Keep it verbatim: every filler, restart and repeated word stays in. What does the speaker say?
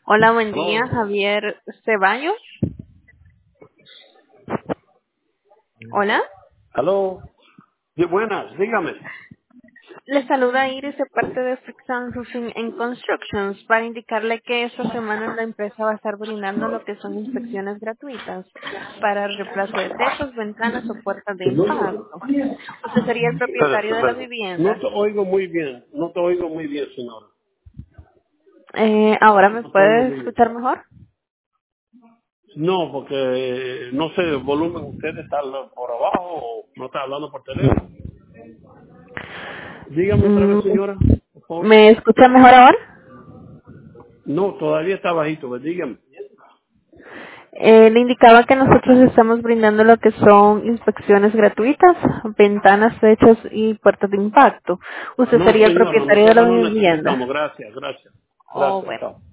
Hola, buen día, Aló. Javier Ceballos. Hola. Aló. Sí, buenas, dígame. Le saluda Iris de parte de Fixan Roofing and Constructions para indicarle que esta semana la empresa va a estar brindando lo que son inspecciones gratuitas para el reemplazo de techos, ventanas o puertas de impacto. Usted sería el Espérate, propietario de la espérate. No vivienda. te oigo muy bien, no te oigo muy bien, señora. Eh, ¿Ahora me No te oigo puede muy bien. escuchar mejor? No, porque eh, no sé, el volumen usted está lo- por abajo o no está hablando por teléfono. Dígame otra Mm, vez, señora, por favor. ¿Me escucha mejor ahora? No, todavía está bajito, pues dígame. Eh, le indicaba que nosotros estamos brindando lo que son inspecciones gratuitas, ventanas, techos y puertas de impacto. Usted No, sería el señora, propietario de la nosotros no vivienda. necesitamos, gracias, gracias. Oh, Gracias, bueno. chao.